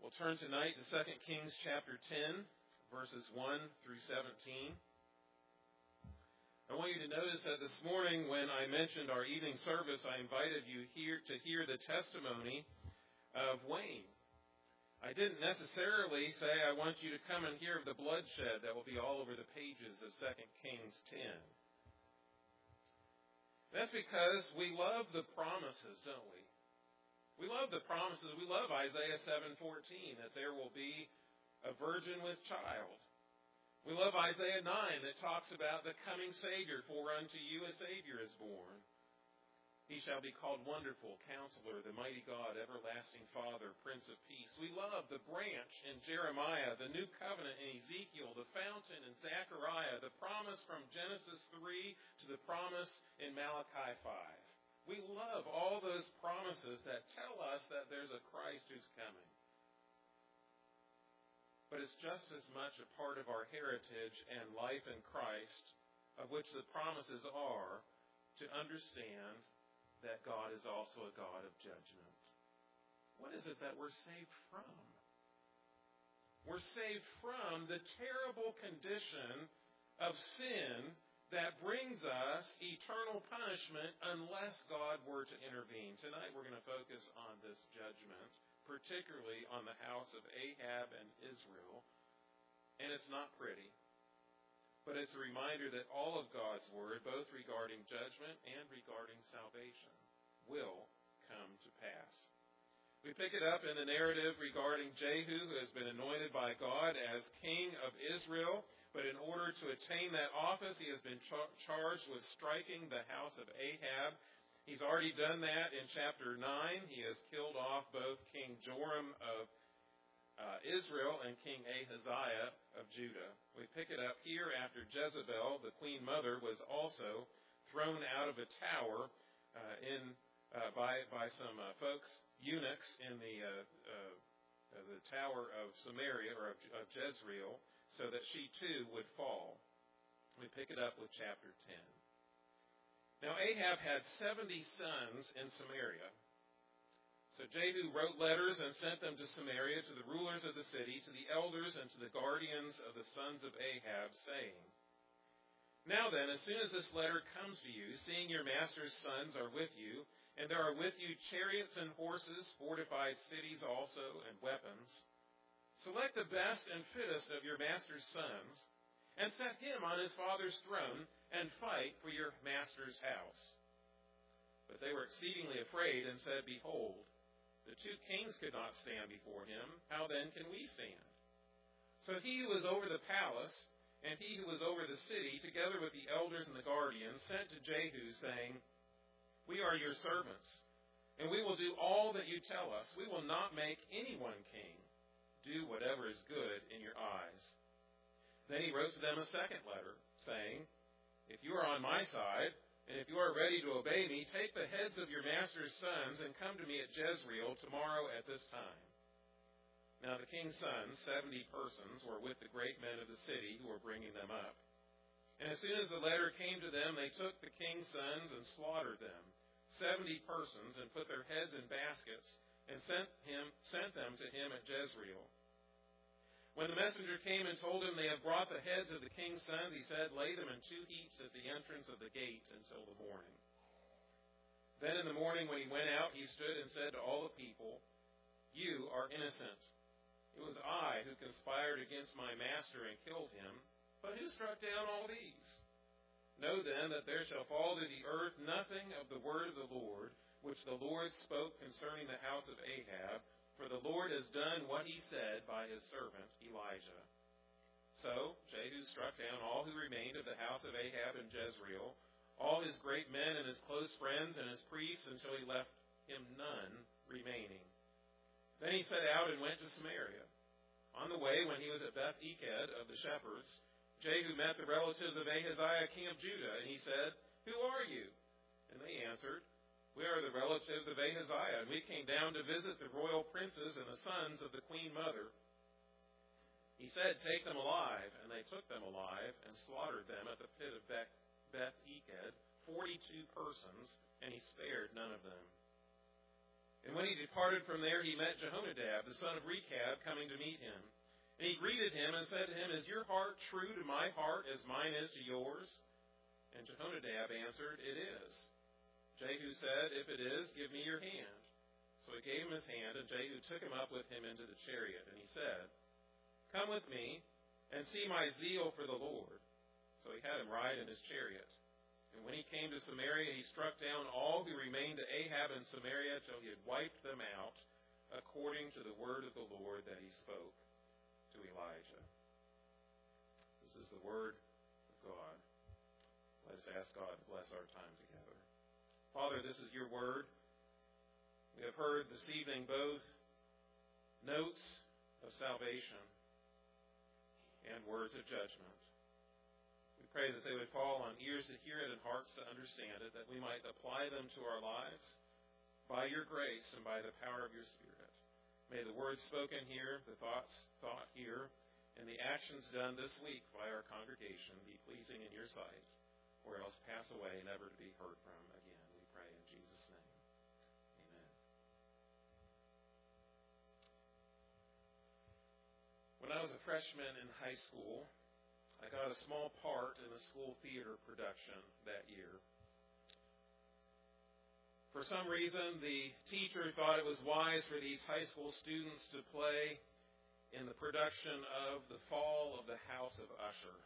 We'll turn tonight to 2 Kings chapter 10, verses 1 through 17. I want you to notice that this morning when I mentioned our evening service, I invited you here to hear the testimony of Wayne. I didn't necessarily say I want you to come and hear of the bloodshed that will be all over the pages of 2 Kings 10. That's because we love the promises, don't we? We love the promises. We love Isaiah 7:14, that there will be a virgin with child. We love Isaiah 9 that talks about the coming Savior, for unto you a Savior is born. He shall be called Wonderful, Counselor, the Mighty God, Everlasting Father, Prince of Peace. We love the branch in Jeremiah, the New Covenant in Ezekiel, the fountain in Zechariah, the promise from Genesis 3 to the promise in Malachi 5. We love all those promises that tell us that there's a Christ who's coming. But it's just as much a part of our heritage and life in Christ, of which the promises are, to understand that God is also a God of judgment. What is it that we're saved from? We're saved from the terrible condition of sin that brings us eternal punishment unless God were to intervene. Tonight we're going to focus on this judgment, particularly on the house of Ahab and Israel. And it's not pretty, but it's a reminder that all of God's word, both regarding judgment and regarding salvation, will come to pass. We pick it up in the narrative regarding Jehu, who has been anointed by God as king of Israel. But in order to attain that office, he has been charged with striking the house of Ahab. He's already done that in chapter 9. He has killed off both King Joram of Israel and King Ahaziah of Judah. We pick it up here after Jezebel, the queen mother, was also thrown out of a tower by some folks, eunuchs in the tower of Samaria, or of Jezreel, so that she too would fall. We pick it up with chapter 10. Now Ahab had 70 sons in Samaria. So Jehu wrote letters and sent them to Samaria, to the rulers of the city, to the elders, and to the guardians of the sons of Ahab, saying, Now then, as soon as this letter comes to you, seeing your master's sons are with you, and there are with you chariots and horses, fortified cities also, and weapons, select the best and fittest of your master's sons, and set him on his father's throne, and fight for your master's house. But they were exceedingly afraid, and said, Behold, the two kings could not stand before him. How then can we stand? So he who was over the palace, and he who was over the city, together with the elders and the guardians, sent to Jehu, saying, We are your servants, and we will do all that you tell us. We will not make anyone king. Do whatever is good in your eyes. Then he wrote to them a second letter, saying, If you are on my side, and if you are ready to obey me, take the heads of your master's sons and come to me at Jezreel tomorrow at this time. Now the king's sons, 70 persons, were with the great men of the city who were bringing them up. And as soon as the letter came to them, they took the king's sons and slaughtered them, 70 persons, and put their heads in baskets, and sent them to him at Jezreel. When the messenger came and told him they had brought the heads of the king's sons, he said, Lay them in 2 heaps at the entrance of the gate until the morning. Then in the morning when he went out, he stood and said to all the people, You are innocent. It was I who conspired against my master and killed him. But who struck down all these? Know then that there shall fall to the earth nothing of the word of the Lord, which the Lord spoke concerning the house of Ahab, for the Lord has done what he said by his servant Elijah. So Jehu struck down all who remained of the house of Ahab in Jezreel, all his great men and his close friends and his priests, until he left him none remaining. Then he set out and went to Samaria. On the way, when he was at Beth-Eked of the shepherds, Jehu met the relatives of Ahaziah, king of Judah, and he said, Who are you? And they answered, We are the relatives of Ahaziah, and we came down to visit the royal princes and the sons of the queen mother. He said, Take them alive. And they took them alive and slaughtered them at the pit of Beth-Eked, 42 persons, and he spared none of them. And when he departed from there, he met Jehonadab, the son of Rechab, coming to meet him. And he greeted him and said to him, Is your heart true to my heart as mine is to yours? And Jehonadab answered, It is. Jehu said, If it is, give me your hand. So he gave him his hand, and Jehu took him up with him into the chariot. And he said, Come with me, and see my zeal for the Lord. So he had him ride in his chariot. And when he came to Samaria, he struck down all who remained to Ahab in Samaria till he had wiped them out, according to the word of the Lord that he spoke to Elijah. This is the word of God. Let us ask God to bless our time together. Father, this is your word. We have heard this evening both notes of salvation and words of judgment. We pray that they would fall on ears to hear it and hearts to understand it, that we might apply them to our lives by your grace and by the power of your Spirit. May the words spoken here, the thoughts thought here, and the actions done this week by our congregation be pleasing in your sight, or else pass away, never to be heard from again. We pray in Jesus' name. Amen. When I was a freshman in high school, I got a small part in a school theater production that year. For some reason, the teacher thought it was wise for these high school students to play in the production of The Fall of the House of Usher.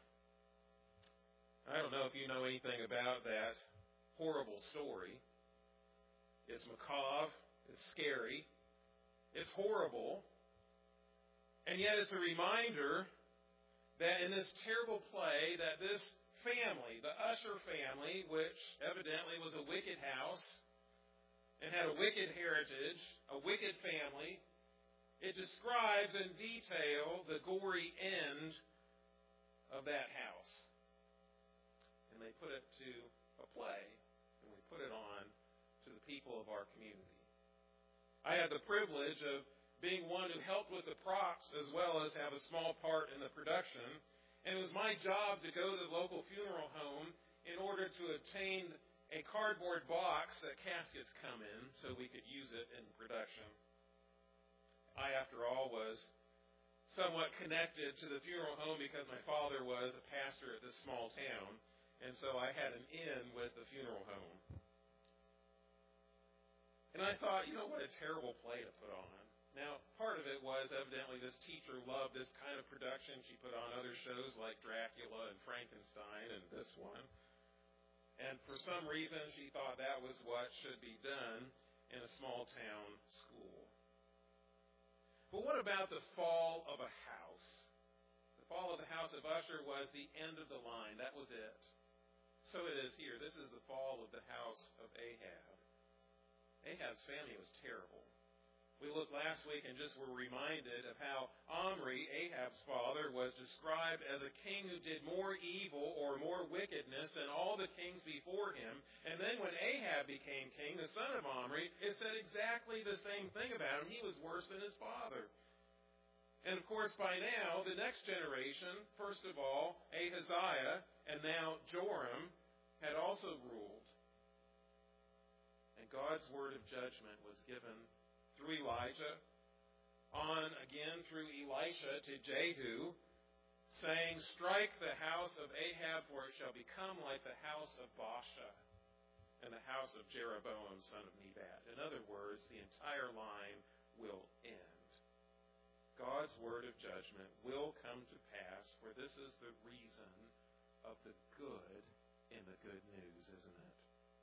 I don't know if you know anything about that horrible story. It's macabre, it's scary, it's horrible, and yet it's a reminder that in this terrible play, that this family, the Usher family, which evidently was a wicked house and had a wicked heritage, a wicked family, it describes in detail the gory end of that house. And they put it to a play, and we put it on to the people of our community. I had the privilege of being one who helped with the props as well as have a small part in the production. And it was my job to go to the local funeral home in order to obtain a cardboard box that caskets come in so we could use it in production. I, after all, was somewhat connected to the funeral home because my father was a pastor at this small town, and so I had an in with the funeral home. And I thought, what a terrible play to put on. Now, part of it was evidently this teacher loved this kind of production. She put on other shows like Dracula and Frankenstein and this one. And for some reason, she thought that was what should be done in a small town school. But what about the fall of a house? The fall of the house of Usher was the end of the line. That was it. So it is here. This is the fall of the house of Ahab. Ahab's family was terrible. We looked last week and just were reminded of how Omri, Ahab's father, was described as a king who did more evil or more wickedness than all the kings before him. And then when Ahab became king, the son of Omri, it said exactly the same thing about him. He was worse than his father. And of course, by now, the next generation, first of all, Ahaziah, and now Joram, had also ruled. And God's word of judgment was given through Elijah, on again through Elisha to Jehu, saying, Strike the house of Ahab, for it shall become like the house of Baasha and the house of Jeroboam, son of Nebat. In other words, the entire line will end. God's word of judgment will come to pass, for this is the reason of the good in the good news, isn't it?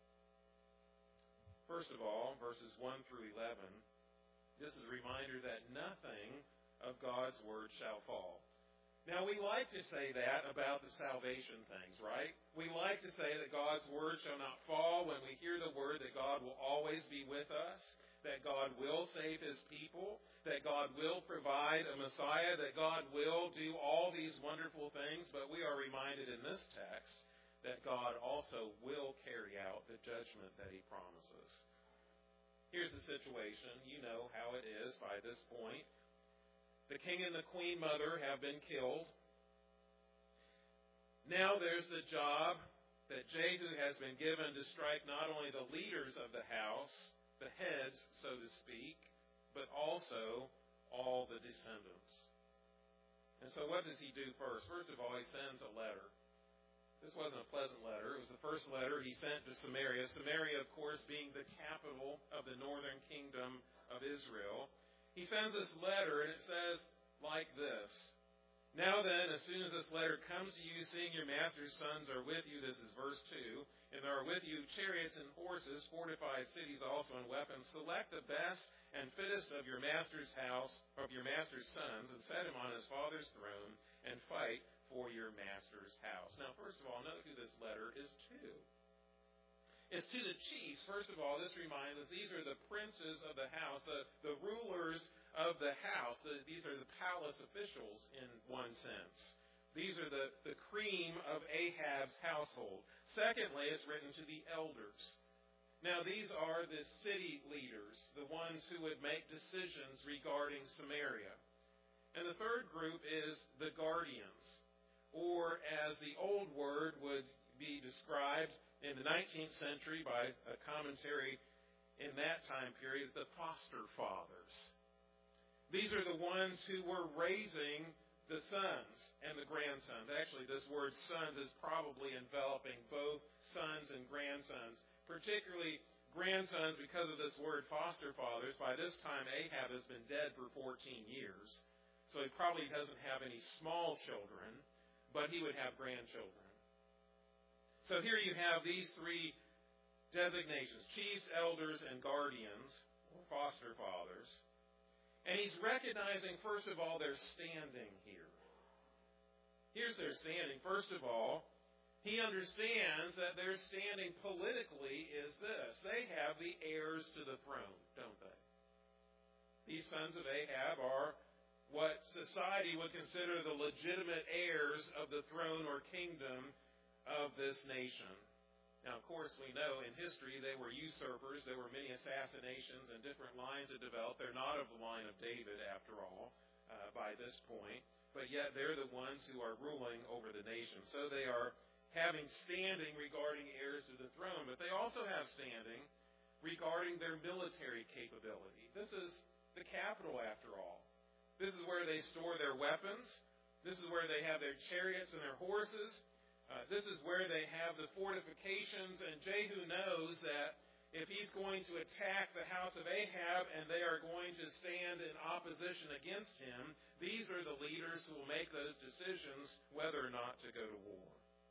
First of all, verses 1 through 11, this is a reminder that nothing of God's word shall fall. Now, we like to say that about the salvation things, right? We like to say that God's word shall not fall when we hear the word that God will always be with us, that God will save his people, that God will provide a Messiah, that God will do all these wonderful things. But we are reminded in this text that God also will carry out the judgment that he promises. Here's the situation. You know how it is by this point. The king and the queen mother have been killed. Now there's the job that Jehu has been given to strike not only the leaders of the house, the heads, so to speak, but also all the descendants. And so what does he do first? First of all, he sends a letter. This wasn't a pleasant letter. It was the first letter he sent to Samaria. Samaria, of course, being the capital of the northern kingdom of Israel. He sends this letter, and it says like this. Now then, as soon as this letter comes to you, seeing your master's sons are with you, this is verse 2, and there are with you chariots and horses, fortified cities also, and weapons, select the best and fittest of your master's house, of your master's sons, and set him on his father's throne, and fight for your master's house. Now, first of all, note who this letter is to. It's to the chiefs. First of all, this reminds us these are the princes of the house, the rulers of the house. These are the palace officials in one sense. These are the cream of Ahab's household. Secondly, it's written to the elders. Now, these are the city leaders, the ones who would make decisions regarding Samaria. And the third group is the guardians, or as the old word would be described in the 19th century by a commentary in that time period, the foster fathers. These are the ones who were raising the sons and the grandsons. Actually, this word sons is probably enveloping both sons and grandsons, particularly grandsons because of this word foster fathers. By this time, Ahab has been dead for 14 years, so he probably doesn't have any small children, but he would have grandchildren. So here you have these three designations, chiefs, elders, and guardians, or foster fathers. And he's recognizing, first of all, their standing here. Here's their standing. First of all, he understands that their standing politically is this. They have the heirs to the throne, don't they? These sons of Ahab are what society would consider the legitimate heirs of the throne or kingdom of this nation. Now, of course, we know in history they were usurpers. There were many assassinations and different lines that developed. They're not of the line of David, after all, by this point. But yet they're the ones who are ruling over the nation. So they are having standing regarding heirs to the throne. But they also have standing regarding their military capability. This is the capital, after all. This is where they store their weapons. This is where they have their chariots and their horses. This is where they have the fortifications, and Jehu knows that if he's going to attack the house of Ahab and they are going to stand in opposition against him, these are the leaders who will make those decisions whether or not to go to war.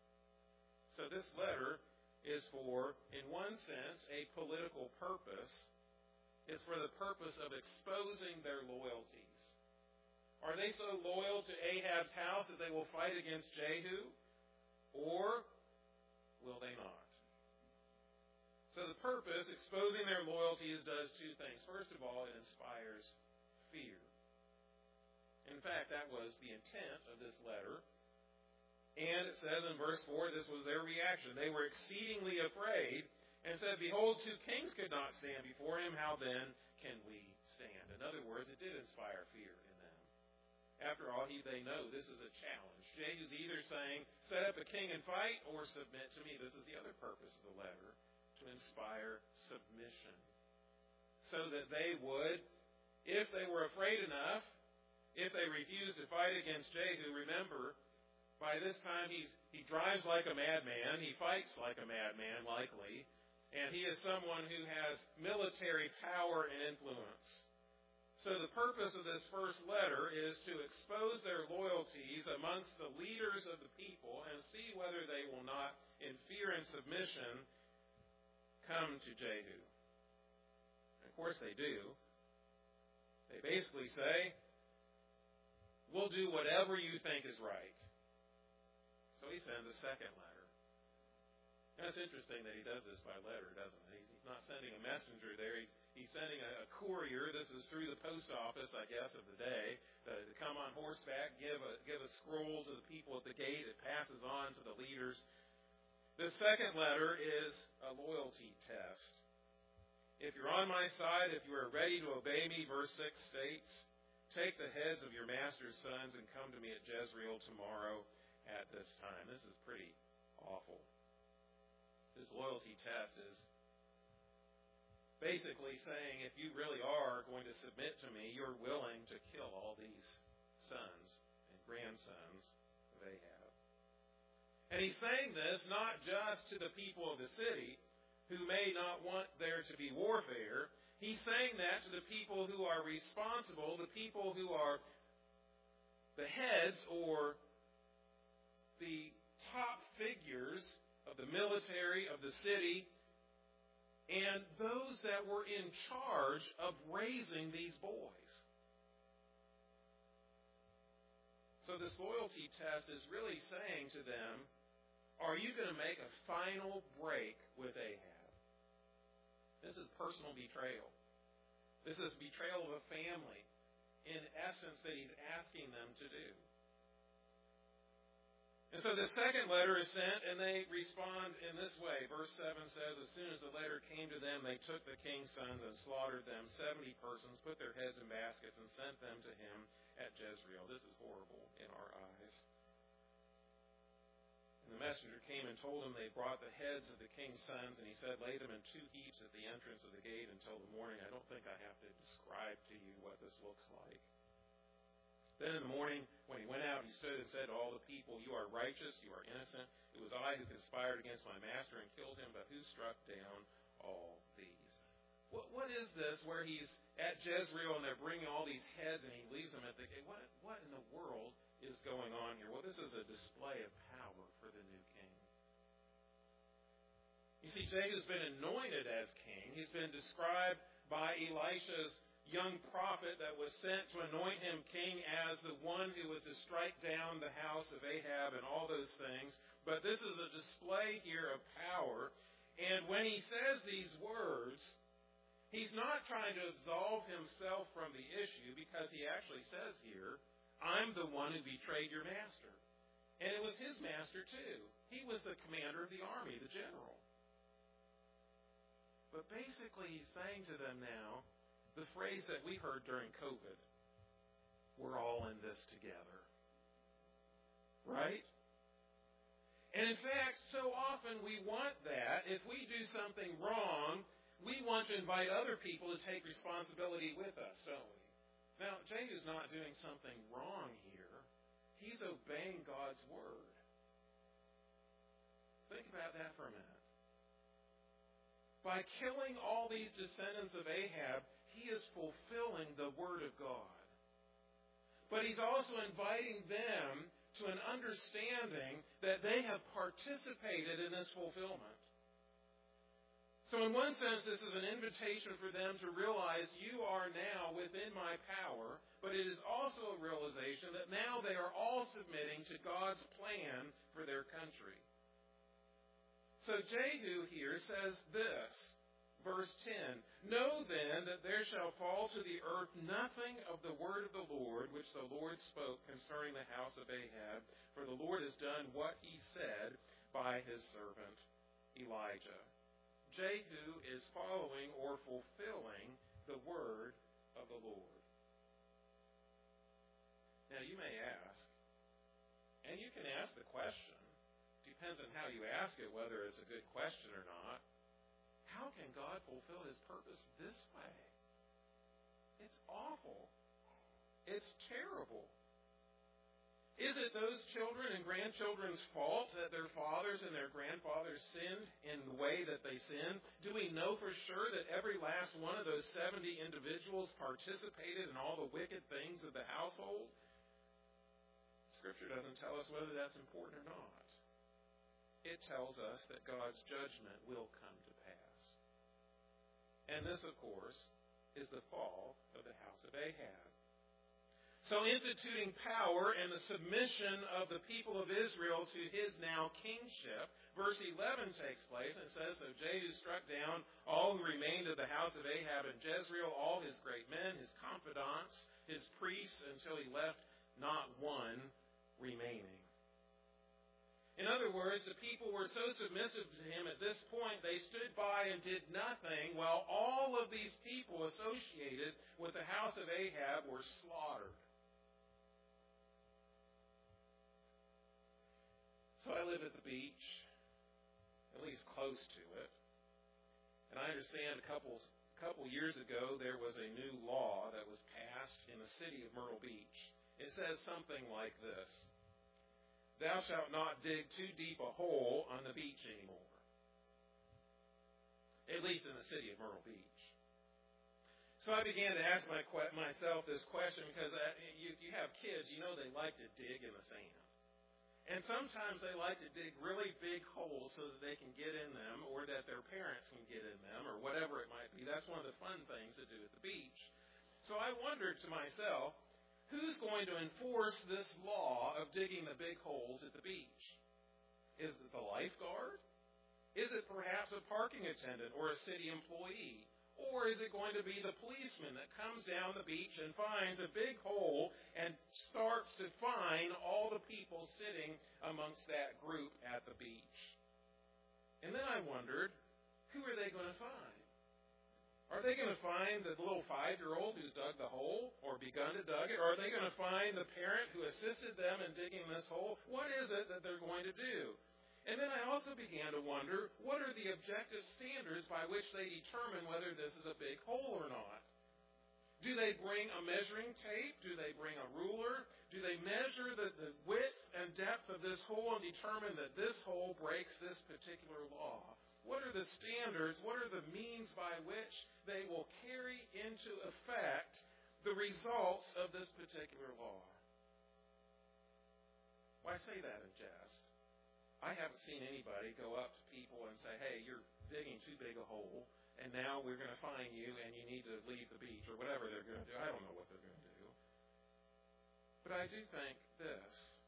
So this letter is for, in one sense, a political purpose. It's for the purpose of exposing their loyalties. Are they so loyal to Ahab's house that they will fight against Jehu? Or will they not? So the purpose, exposing their loyalties, does two things. First of all, it inspires fear. In fact, that was the intent of this letter. And it says in verse 4, this was their reaction. They were exceedingly afraid and said, Behold, 2 kings could not stand before him. How then can we stand? In other words, it did inspire fear in them. After all, they know this is a challenge. Jehu's either saying, set up a king and fight, or submit to me. This is the other purpose of the letter, to inspire submission. So that they would, if they were afraid enough, if they refused to fight against Jehu, remember, by this time he drives like a madman, he fights like a madman, likely, and he is someone who has military power and influence. So the purpose of this first letter is to expose their loyalties amongst the leaders of the people and see whether they will not, in fear and submission, come to Jehu. And of course they do. They basically say, we'll do whatever you think is right. So he sends a second letter. Now it's interesting that he does this by letter, doesn't it? He's not sending a messenger there. He's sending a courier. This is through the post office, I guess, of the day, to come on horseback, give a scroll to the people at the gate. It passes on to the leaders. The second letter is a loyalty test. If you're on my side, if you are ready to obey me, verse 6 states, take the heads of your master's sons and come to me at Jezreel tomorrow at this time. This is pretty awful. This loyalty test is basically saying, if you really are going to submit to me, you're willing to kill all these sons and grandsons of Ahab. And he's saying this not just to the people of the city who may not want there to be warfare. He's saying that to the people who are responsible, the people who are the heads or the top figures of the military, of the city, and those that were in charge of raising these boys. So this loyalty test is really saying to them, are you going to make a final break with Ahab? This is personal betrayal. This is betrayal of a family, in essence, that he's asking them to do. And so the second letter is sent, and they respond in this way. Verse 7 says, as soon as the letter came to them, they took the king's sons and slaughtered them, 70 persons, put their heads in baskets, and sent them to him at Jezreel. This is horrible in our eyes. And the messenger came and told him they brought the heads of the king's sons, and he said, lay them in 2 heaps at the entrance of the gate until the morning. I don't think I have to describe to you what this looks like. Then in the morning, when he went out, he stood and said to all the people, you are righteous, you are innocent. It was I who conspired against my master and killed him, but who struck down all these? What is this where he's at Jezreel and they're bringing all these heads and he leaves them at the gate? What in the world is going on here? Well, this is a display of power for the new king. You see, Jehu's been anointed as king. He's been described by Elisha's young prophet that was sent to anoint him king as the one who was to strike down the house of Ahab and all those things. But this is a display here of power. And when he says these words, he's not trying to absolve himself from the issue, because he actually says here, I'm the one who betrayed your master. And it was his master too. He was the commander of the army, the general. But basically he's saying to them now, the phrase that we heard during COVID, we're all in this together. Right? And in fact, so often we want that. If we do something wrong, we want to invite other people to take responsibility with us, don't we? Now, Jehu's not doing something wrong here. He's obeying God's word. Think about that for a minute. By killing all these descendants of Ahab, he is fulfilling the word of God. But he's also inviting them to an understanding that they have participated in this fulfillment. So in one sense, this is an invitation for them to realize you are now within my power, but it is also a realization that now they are all submitting to God's plan for their country. So Jehu here says this, verse 10, know then that there shall fall to the earth nothing of the word of the Lord which the Lord spoke concerning the house of Ahab, for the Lord has done what he said by his servant Elijah. Jehu is following or fulfilling the word of the Lord. Now you may ask, and you can ask the question, depends on how you ask it, whether it's a good question or not. How can God fulfill his purpose this way? It's awful. It's terrible. Is it those children and grandchildren's fault that their fathers and their grandfathers sinned in the way that they sinned? Do we know for sure that every last one of those 70 individuals participated in all the wicked things of the household? Scripture doesn't tell us whether that's important or not. It tells us that God's judgment will come to pass. And this, of course, is the fall of the house of Ahab. So instituting power and the submission of the people of Israel to his now kingship, verse 11 takes place, and it says, so Jehu struck down all who remained of the house of Ahab in Jezreel, all his great men, his confidants, his priests, until he left not one remaining. In other words, the people were so submissive to him at this point, they stood by and did nothing, while all of these people associated with the house of Ahab were slaughtered. So I live at the beach, at least close to it, and I understand a couple couple years ago, there was a new law that was passed in the city of Myrtle Beach. It says something like this: "Thou shalt not dig too deep a hole on the beach anymore." At least in the city of Myrtle Beach. So I began to ask myself this question, because you have kids, you know they like to dig in the sand. And sometimes they like to dig really big holes so that they can get in them, or that their parents can get in them, or whatever it might be. That's one of the fun things to do at the beach. So I wondered to myself, who's going to enforce this law of digging the big holes at the beach? Is it the lifeguard? Is it perhaps a parking attendant or a city employee? Or is it going to be the policeman that comes down the beach and finds a big hole and starts to fine all the people sitting amongst that group at the beach? And then I wondered, who are they going to find? Are they going to find the little 5-year-old who's dug the hole or begun to dug it? Or are they going to find the parent who assisted them in digging this hole? What is it that they're going to do? And then I also began to wonder, what are the objective standards by which they determine whether this is a big hole or not? Do they bring a measuring tape? Do they bring a ruler? Do they measure the width and depth of this hole and determine that this hole breaks this particular law? What are the standards? What are the means by which they will carry into effect the results of this particular law? Why say that in jest? I haven't seen anybody go up to people and say, "Hey, you're digging too big a hole, and now we're going to fine you, and you need to leave the beach," or whatever they're going to do. I don't know what they're going to do. But I do think this: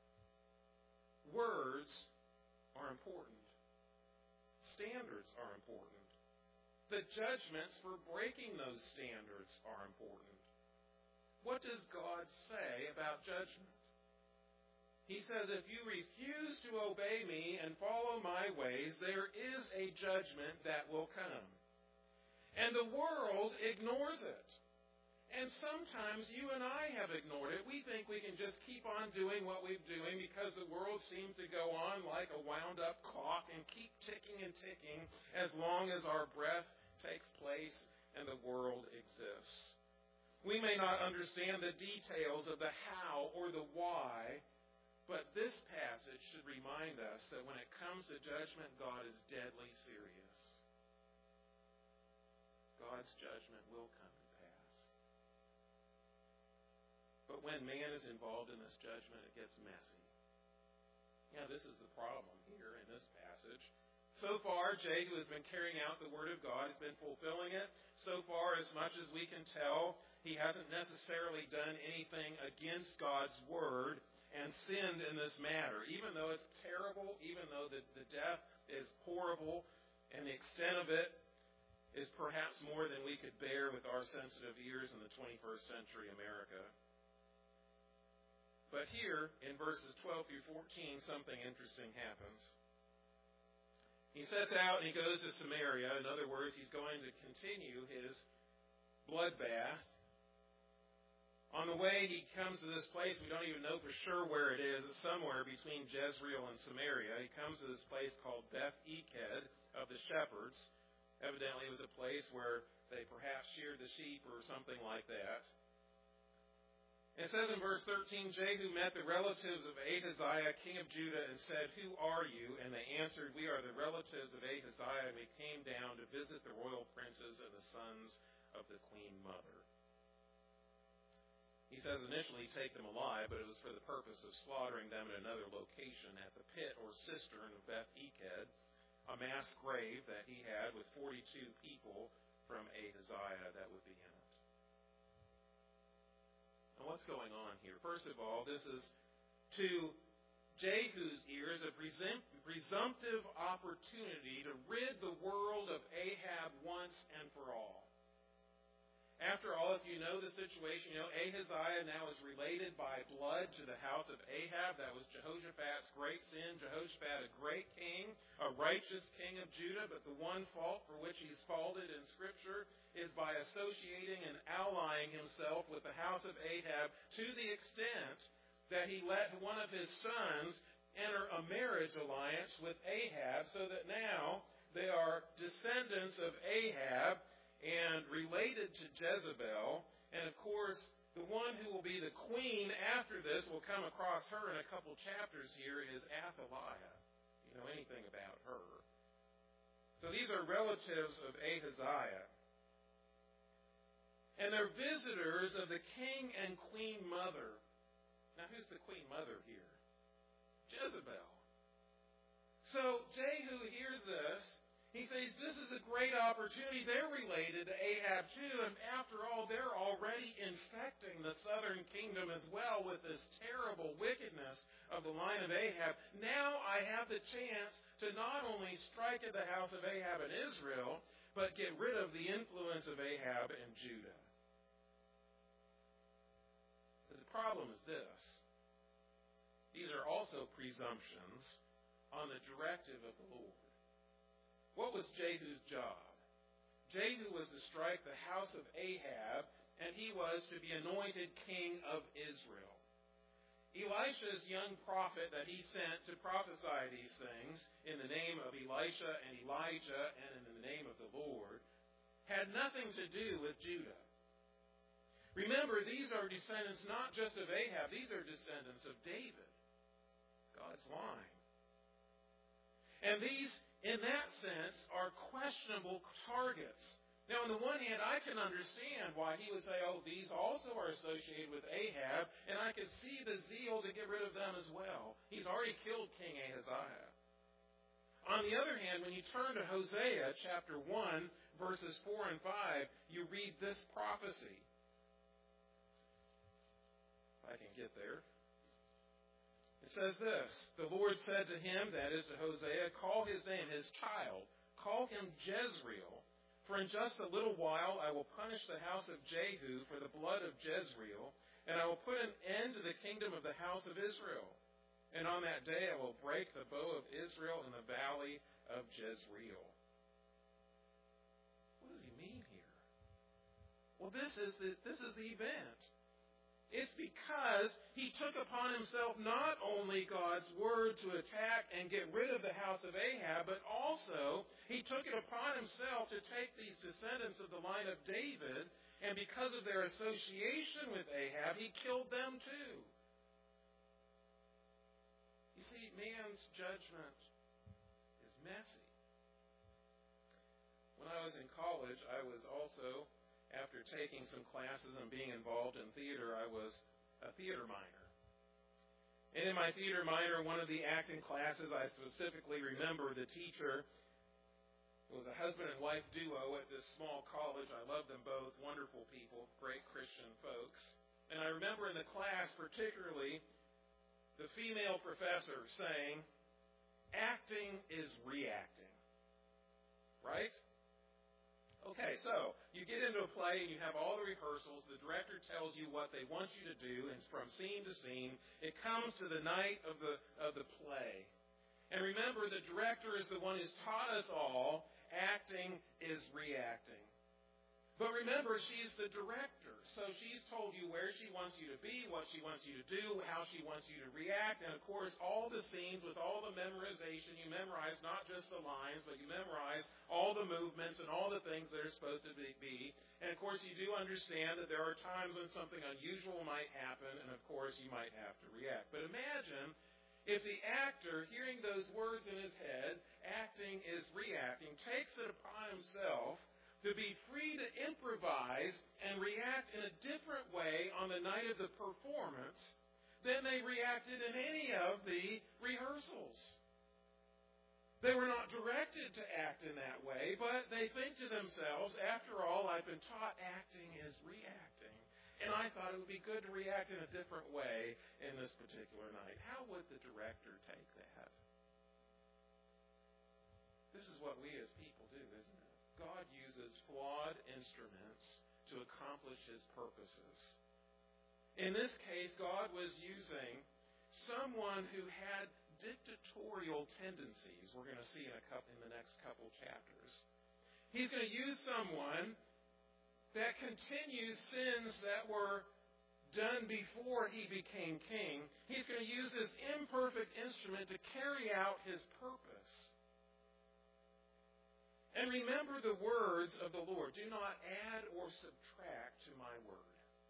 words are important. Standards are important. The judgments for breaking those standards are important. What does God say about judgment? He says, "If you refuse to obey me and follow my ways, there is a judgment that will come." And the world ignores it. And sometimes you and I have ignored it. We think we can just keep on doing what we're doing because the world seems to go on like a wound-up clock and keep ticking and ticking as long as our breath takes place and the world exists. We may not understand the details of the how or the why, but this passage should remind us that when it comes to judgment, God is deadly serious. God's judgment will come to pass. But when man is involved in this judgment, it gets messy. Yeah, this is the problem here in this passage. So far, Jehu has been carrying out the word of God. He's been fulfilling it. So far, as much as we can tell, he hasn't necessarily done anything against God's word and sinned in this matter. Even though it's terrible, even though the death is horrible, and the extent of it is perhaps more than we could bear with our sensitive ears in the 21st century America. But here, in verses 12 through 14, something interesting happens. He sets out and he goes to Samaria. In other words, he's going to continue his bloodbath. On the way, he comes to this place. We don't even know for sure where it is. It's somewhere between Jezreel and Samaria. He comes to this place called Beth Eked of the shepherds. Evidently, it was a place where they perhaps sheared the sheep or something like that. It says in verse 13, Jehu met the relatives of Ahaziah, king of Judah, and said, "Who are you?" And they answered, "We are the relatives of Ahaziah, and we came down to visit the royal princes and the sons of the queen mother." He says initially take them alive, but it was for the purpose of slaughtering them at another location at the pit or cistern of Beth Eked, a mass grave that he had with 42 people from Ahaziah that would be in it. Now what's going on here? First of all, this is to Jehu's ears a presumptive opportunity to rid the world of Ahab once and for all. After all, if you know the situation, you know Ahaziah now is related by blood to the house of Ahab. That was Jehoshaphat's great sin. Jehoshaphat, a great king, a righteous king of Judah, but the one fault for which he's faulted in Scripture is by associating and allying himself with the house of Ahab to the extent that he let one of his sons enter a marriage alliance with Ahab, so that now they are descendants of Ahab. and related to Jezebel. And of course, the one who will be the queen after this, we'll come across her in a couple chapters here, is Athaliah. You know anything about her. So these are relatives of Ahaziah. And they're visitors of the king and queen mother. Now, who's the queen mother here? Jezebel. So Jehu hears this. He says, this is a great opportunity. They're related to Ahab too, and after all, they're already infecting the southern kingdom as well with this terrible wickedness of the line of Ahab. Now I have the chance to not only strike at the house of Ahab in Israel, but get rid of the influence of Ahab in Judah. But the problem is this. These are also presumptions on the directive of the Lord. What was Jehu's job? Jehu was to strike the house of Ahab, and he was to be anointed king of Israel. Elisha's young prophet that he sent to prophesy these things in the name of Elisha and Elijah and in the name of the Lord had nothing to do with Judah. Remember, these are descendants not just of Ahab, these are descendants of David, God's line. And these, in that sense, are questionable targets. Now, on the one hand, I can understand why he would say, oh, these also are associated with Ahab, and I could see the zeal to get rid of them as well. He's already killed King Ahaziah. On the other hand, when you turn to Hosea chapter 1, verses 4 and 5, you read this prophecy. If I can get there. It says this, the Lord said to him, that is to Hosea, call his name, his child, call him Jezreel. For in just a little while I will punish the house of Jehu for the blood of Jezreel, and I will put an end to the kingdom of the house of Israel. And on that day I will break the bow of Israel in the valley of Jezreel. What does he mean here? Well, this is the event. It's because he took upon himself not only God's word to attack and get rid of the house of Ahab, but also he took it upon himself to take these descendants of the line of David, and because of their association with Ahab, he killed them too. You see, man's judgment is messy. When I was in college, I was also, after taking some classes and being involved in theater, I was a theater minor. And in my theater minor, one of the acting classes, I specifically remember the teacher was a husband and wife duo at this small college. I love them both, wonderful people, great Christian folks. And I remember in the class particularly the female professor saying, acting is reacting. Right? Okay, so you get into a play and you have all the rehearsals. The director tells you what they want you to do, and from scene to scene, it comes to the night of the play. And remember, the director is the one who's taught us all, acting is reacting. But remember, she's the director, so she's told you where she wants you to be, what she wants you to do, how she wants you to react, and of course, all the scenes with all the memorization, you memorize not just the lines, but you memorize all the movements and all the things that are supposed to be. And of course, you do understand that there are times when something unusual might happen, and of course, you might have to react. But imagine if the actor, hearing those words in his head, acting is reacting, takes it upon himself to be free to improvise and react in a different way on the night of the performance than they reacted in any of the rehearsals. They were not directed to act in that way, but they think to themselves, after all, I've been taught acting is reacting. And I thought it would be good to react in a different way in this particular night. How would the director take that? This is what we as people do, isn't it? God uses flawed instruments to accomplish His purposes. In this case, God was using someone who had dictatorial tendencies. We're going to see in the next couple chapters. He's going to use someone that continues sins that were done before he became king. He's going to use this imperfect instrument to carry out his purpose. And remember the words of the Lord. Do not add or subtract to my word.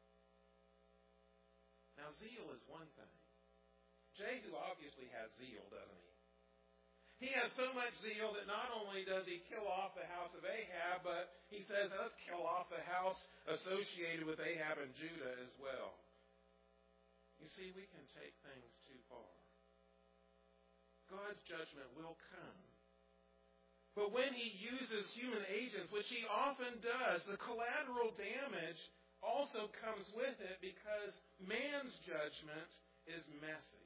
Now, zeal is one thing. Jehu obviously has zeal, doesn't he? He has so much zeal that not only does he kill off the house of Ahab, but he says, let's kill off the house associated with Ahab and Judah as well. You see, we can take things too far. God's judgment will come. But when he uses human agents, which he often does, the collateral damage also comes with it because man's judgment is messy.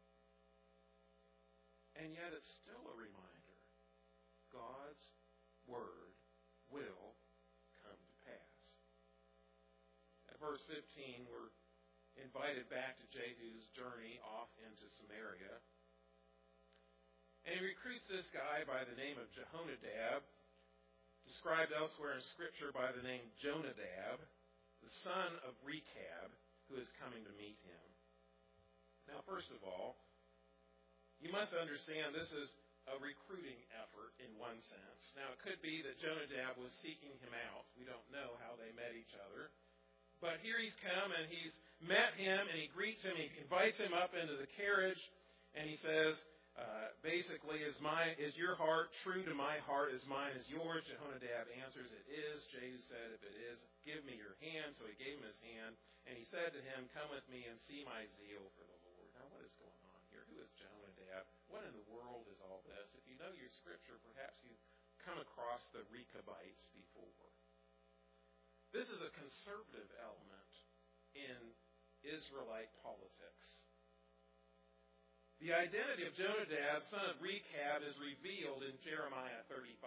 And yet it's still a reminder. God's word will come to pass. At verse 15, we're invited back to Jehu's journey off into Samaria. And he recruits this guy by the name of Jehonadab, described elsewhere in Scripture by the name Jonadab, the son of Rechab, who is coming to meet him. Now, first of all, you must understand this is a recruiting effort in one sense. Now, it could be that Jonadab was seeking him out. We don't know how they met each other. But here he's come and he's met him and he greets him. He invites him up into the carriage and he says, basically, is your heart true to my heart as mine is yours? Jehonadab answers, it is. Jehu said, if it is, give me your hand. So he gave him his hand. And he said to him, come with me and see my zeal for the Lord. Now, what is going on here? Who is Jehonadab? What in the world is all this? If you know your Scripture, perhaps you've come across the Rechabites before. This is a conservative element in Israelite politics. The identity of Jonadab, son of Rechab, is revealed in Jeremiah 35.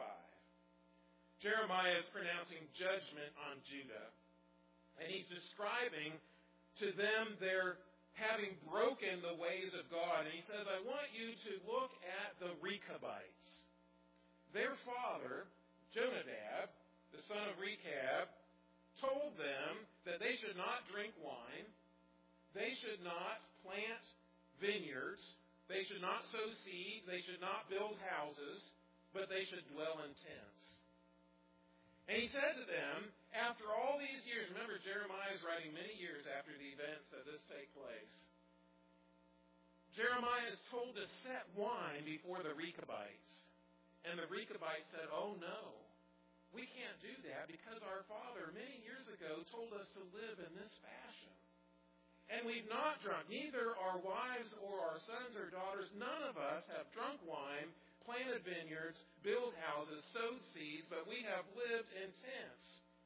Jeremiah is pronouncing judgment on Judah. And he's describing to them their having broken the ways of God. And he says, I want you to look at the Rechabites. Their father, Jonadab, the son of Rechab, told them that they should not drink wine, they should not plant vineyards, they should not sow seed, they should not build houses, but they should dwell in tents. And he said to them, after all these years, remember Jeremiah is writing many years after the events that this take place, Jeremiah is told to set wine before the Rechabites. And the Rechabites said, oh no, we can't do that because our father many years ago told us to live in this fashion. And we've not drunk, neither our wives or our sons or daughters, none of us have drunk wine, planted vineyards, built houses, sowed seeds, but we have lived in tents.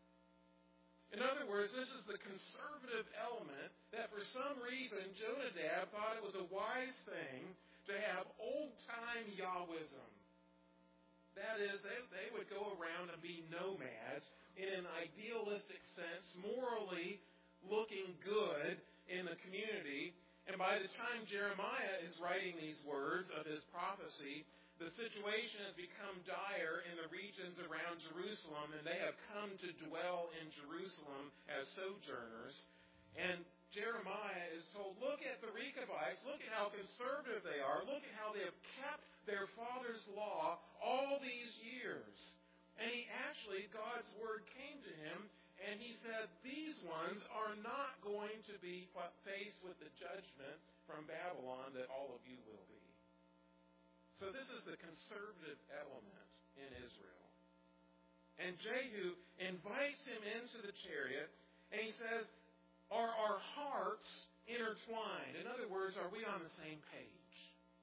In other words, this is the conservative element that for some reason Jonadab thought it was a wise thing to have old-time Yahwism. That is, they would go around and be nomads in an idealistic sense, morally looking good in the community. And by the time Jeremiah is writing these words of his prophecy, the situation has become dire in the regions around Jerusalem, and they have come to dwell in Jerusalem as sojourners. And Jeremiah is told, look at the Rechabites, look at how conservative they are, look at how they have kept their father's law all these years. And he actually, God's word came to him, and he said, these ones are not going to be faced with the judgment from Babylon that all of you will be. So this is the conservative element in Israel. And Jehu invites him into the chariot, and he says, are our hearts intertwined? In other words, are we on the same page?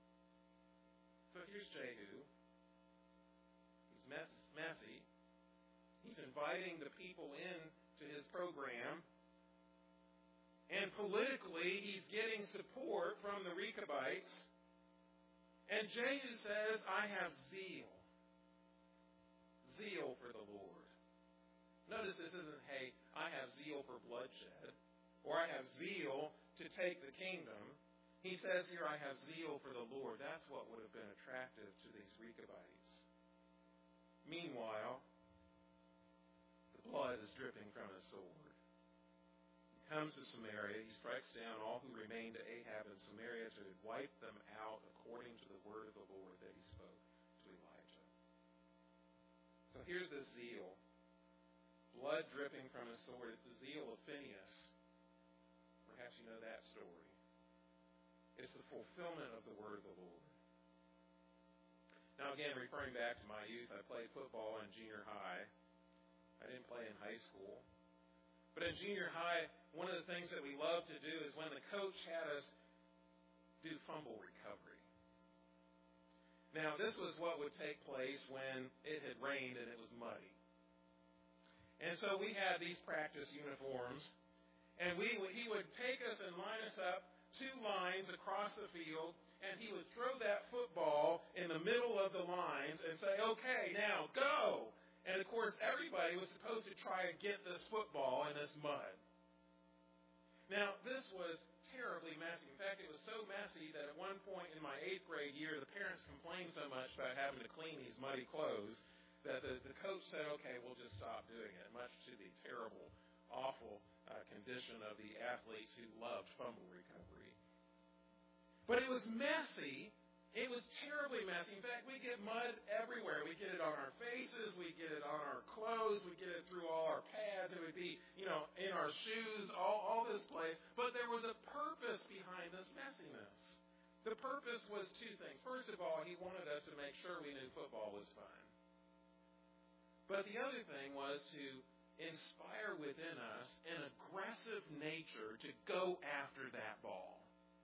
So here's Jehu. He's messy. He's inviting the people in to his program. And politically, he's getting support from the Rechabites. And Jehu says, I have zeal. Zeal for the Lord. Notice this isn't, hey, I have zeal for bloodshed, or I have zeal to take the kingdom. He says here, I have zeal for the Lord. That's what would have been attractive to these Rechabites. Meanwhile, the blood is dripping from his sword. He comes to Samaria. He strikes down all who remained to Ahab in Samaria to wipe them out according to the word of the Lord that he spoke to Elijah. So So here's this zeal. Blood dripping from his sword. It's the zeal of Phinehas. Perhaps you know that story. It's the fulfillment of the word of the Lord. Now again, referring back to my youth, I played football in junior high. I didn't play in high school. But in junior high, one of the things that we loved to do is when the coach had us do fumble recovery. Now, this was what would take place when it had rained and it was muddy. And so we had these practice uniforms, and he would take us and line us up 2 lines across the field, and he would throw that football in the middle of the lines and say, "Okay, now go!" And, of course, everybody was supposed to try and get this football in this mud. Now, this was terribly messy. In fact, it was so messy that at one point in my 8th grade year, the parents complained so much about having to clean these muddy clothes that the coach said, "Okay, we'll just stop doing it," much to the terrible, awful condition of the athletes who loved fumble recovery. But it was messy. It was terribly messy. In fact, we get mud everywhere. We get it on our faces. We get it on our clothes. We get it through all our pads. It would be, in our shoes, all this place. But there was a purpose behind this messiness. The purpose was 2 things. First of all, he wanted us to make sure we knew football was fun. But the other thing was to inspire within us an aggressive nature to go after that ball.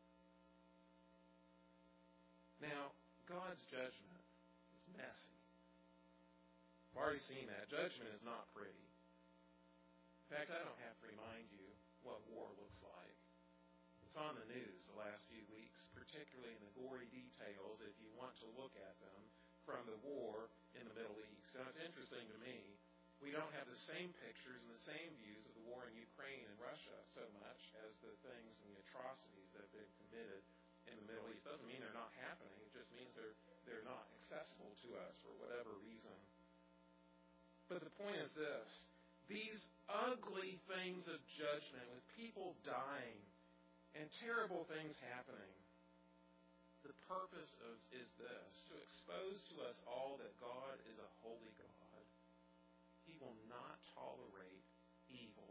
Now, God's judgment is messy. I've already seen that. Judgment is not pretty. In fact, I don't have to remind you what war looks like. It's on the news the last few weeks, particularly in the gory details, if you want to look at them, from the war in the Middle East. Now, it's interesting to me, we don't have the same pictures and the same views of the war in Ukraine and Russia so much as the things and the atrocities that have been committed in the Middle East. Doesn't mean they're not happening. It just means they're not accessible to us for whatever reason. But the point is this. These ugly things of judgment with people dying and terrible things happening, the purpose is this, to expose to us all that God is a holy God. He will not tolerate evil.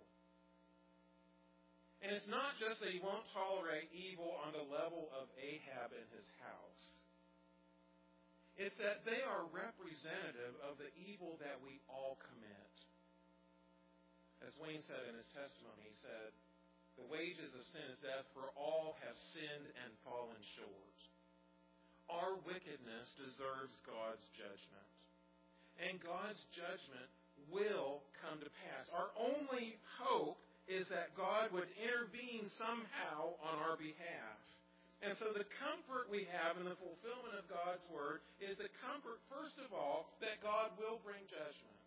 And it's not just that he won't tolerate evil on the level of Ahab and his house. It's that they are representative of the evil that we all commit. As Wayne said in his testimony, he said, "The wages of sin is death, for all have sinned and fallen short." Our wickedness deserves God's judgment. And God's judgment will come to pass. Our only hope is that God would intervene somehow on our behalf. And so the comfort we have in the fulfillment of God's word is the comfort, first of all, that God will bring judgment.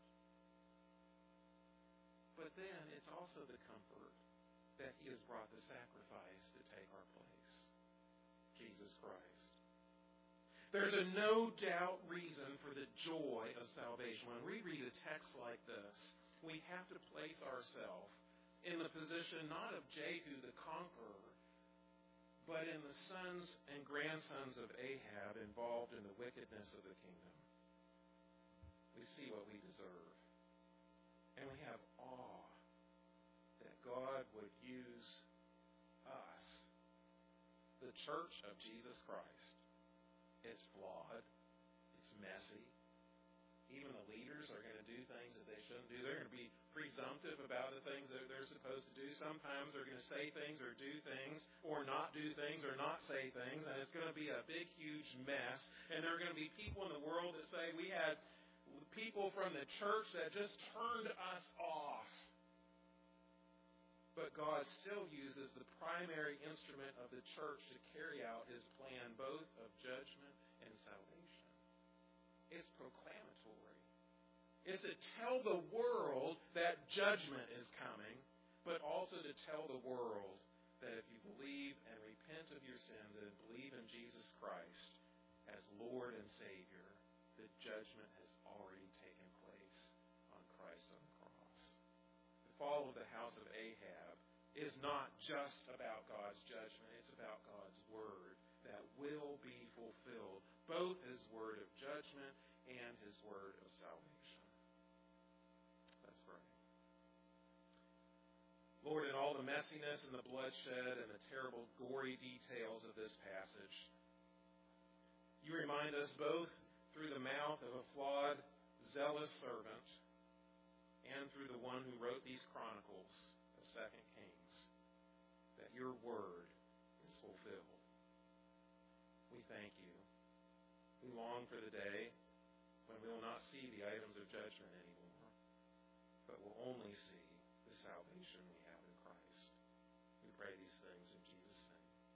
But then it's also the comfort that he has brought the sacrifice to take our place, Jesus Christ. There's a no doubt reason for the joy of salvation. When we read a text like this, we have to place ourselves in the position not of Jehu the conqueror, but in the sons and grandsons of Ahab involved in the wickedness of the kingdom. We see what we deserve. And we have awe that God would use us, the church of Jesus Christ. It's flawed. It's messy. Even the leaders are going to do things that they shouldn't do. They're going to be presumptive about the things that they're supposed to do. Sometimes they're going to say things or do things or not do things or not say things, and it's going to be a big, huge mess. And there are going to be people in the world that say, we had people from the church that just turned us off. But God still uses the primary instrument of the church to carry out his plan both of judgment and salvation. It's proclamatory. It's to tell the world that judgment is coming, but also to tell the world that if you believe and repent of your sins and believe in Jesus Christ as Lord and Savior, the judgment has already taken place on Christ on the cross. The fall of the house of Ahab is not just about God's judgment. It's about God's word that will be fulfilled, both his word of judgment and his word of salvation. Lord, in all the messiness and the bloodshed and the terrible gory details of this passage, you remind us both through the mouth of a flawed, zealous servant and through the one who wrote these chronicles of 2 Kings that your word is fulfilled. We thank you. We long for the day when we will not see the items of judgment anymore, but will only see the salvation we have in Christ. We pray these